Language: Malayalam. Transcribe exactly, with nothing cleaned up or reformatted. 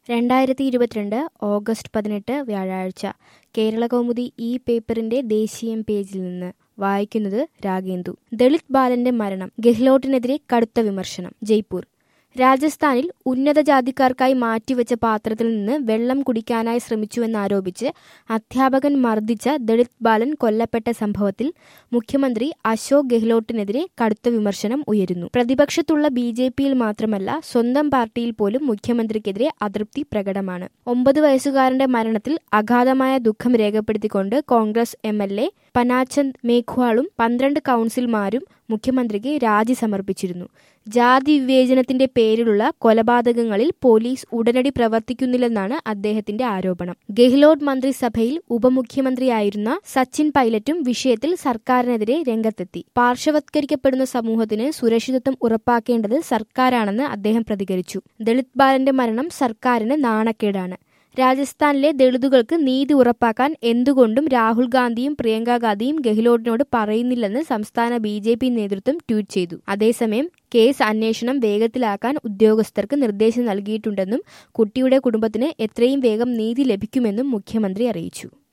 രണ്ടായിരത്തി ഇരുപത്തിരണ്ട് ഓഗസ്റ്റ് പതിനെട്ട് വ്യാഴാഴ്ച കേരളകൗമുദി ഈ പേപ്പറിന്റെ ദേശീയം പേജിൽ നിന്ന് വായിക്കുന്നത് രാഗേന്ദു. ദളിത് ബാലന്റെ മരണം, ഗെഹ്ലോട്ടിനെതിരെ കടുത്ത വിമർശനം. ജയ്പൂർ. രാജസ്ഥാനിൽ ഉന്നത ജാതിക്കാർക്കായി മാറ്റിവെച്ച പാത്രത്തിൽ നിന്ന് വെള്ളം കുടിക്കാനായി ശ്രമിച്ചുവെന്നാരോപിച്ച് അധ്യാപകൻ മർദ്ദിച്ച ദളിത് ബാലൻ കൊല്ലപ്പെട്ട സംഭവത്തിൽ മുഖ്യമന്ത്രി അശോക് ഗെഹ്ലോട്ടിനെതിരെ കടുത്ത വിമർശനം ഉയരുന്നു. പ്രതിപക്ഷത്തുള്ള ബി ജെ പിയിൽ മാത്രമല്ല സ്വന്തം പാർട്ടിയിൽ പോലും മുഖ്യമന്ത്രിക്കെതിരെ അതൃപ്തി പ്രകടമാണ്. ഒമ്പത് വയസ്സുകാരന്റെ മരണത്തിൽ അഗാധമായ ദുഃഖം രേഖപ്പെടുത്തിക്കൊണ്ട് Congress M L A Panachand മേഘ്വാളും പന്ത്രണ്ട് കൗൺസിലർമാരും മുഖ്യമന്ത്രിക്ക് രാജി സമർപ്പിച്ചിരുന്നു. ജാതി വിവേചനത്തിന്റെ പേരിലുള്ള കൊലപാതകങ്ങളിൽ പോലീസ് ഉടനടി പ്രവർത്തിക്കുന്നില്ലെന്നാണ് അദ്ദേഹത്തിന്റെ ആരോപണം. ഗെഹ്ലോട്ട് മന്ത്രിസഭയിൽ ഉപമുഖ്യമന്ത്രിയായിരുന്ന സച്ചിൻ പൈലറ്റും വിഷയത്തിൽ സർക്കാരിനെതിരെ രംഗത്തെത്തി. പാർശ്വവത്കരിക്കപ്പെടുന്ന സമൂഹത്തിന് സുരക്ഷിതത്വം ഉറപ്പാക്കേണ്ടത് സർക്കാരാണെന്ന് അദ്ദേഹം പ്രതികരിച്ചു. ദളിത് ബാലന്റെ മരണം സർക്കാരിന് നാണക്കേടാണ്. രാജസ്ഥാനിലെ ദളിതുകൾക്ക് നീതി ഉറപ്പാക്കാൻ എന്തുകൊണ്ടും രാഹുൽ ഗാന്ധിയും പ്രിയങ്ക ഗാന്ധിയും ഗെഹ്ലോട്ടിനോട് പറയുന്നില്ലെന്ന് സംസ്ഥാന ബി ജെ പി നേതൃത്വം ട്വീറ്റ് ചെയ്തു. അതേസമയം കേസ് അന്വേഷണം വേഗത്തിലാക്കാൻ ഉദ്യോഗസ്ഥർക്ക് നിർദ്ദേശം നൽകിയിട്ടുണ്ടെന്നും കുട്ടിയുടെ കുടുംബത്തിന് എത്രയും വേഗം നീതി ലഭിക്കുമെന്നും മുഖ്യമന്ത്രി അറിയിച്ചു.